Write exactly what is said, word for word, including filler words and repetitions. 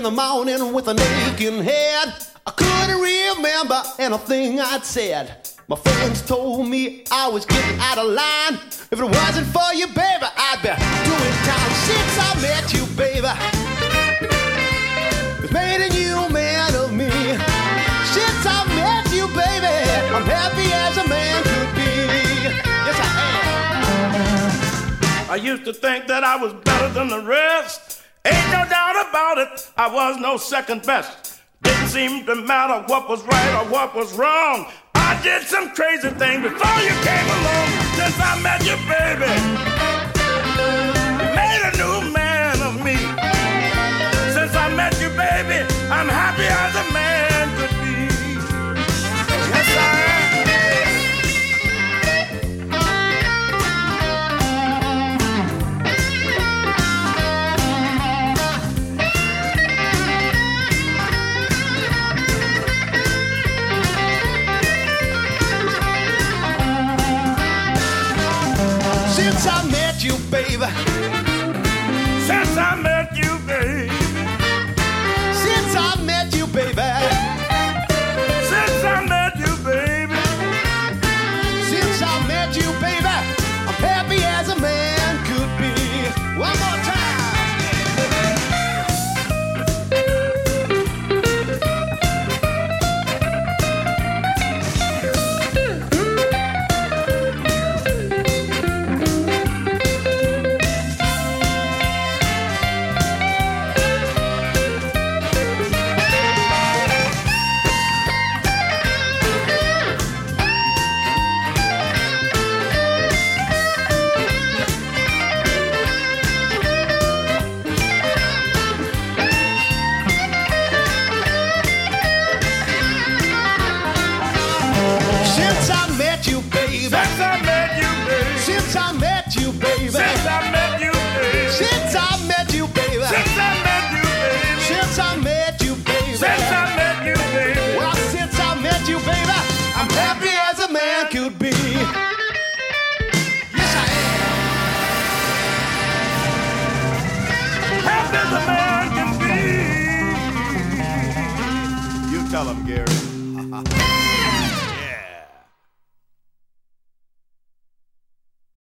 the morning with an aching head. I couldn't remember anything I'd said. My friends told me I was getting out of line. If it wasn't for you, baby, I'd be doing time. Since I met you, baby, it's made a new man of me. Since I met you, baby, I'm happy as a man could be. Yes, I am. I used to think that I was better than the rest. Ain't no doubt about it, I was no second best. Didn't seem to matter what was right or what was wrong. I did some crazy things before you came along. Since I met you, baby, you made a new man of me. Since I met you, baby, I'm happy as a man could be. Yes, I am. Since I met you, baby. Since I met you, baby. Since I met you, baby. Since I met you, baby. Since I met you, baby, I'm happy as a man could be. One more time. Since I met you, baby. Since I met you, baby. Since I met you, baby. Since I met you, baby. Since I met you, baby. Since I met you, baby. Since I met you, baby. Since I met you, baby. Well, since I met you, baby, I'm happy as a man could be. Yes, I am. Happy as a man can be. You tell him, Gary.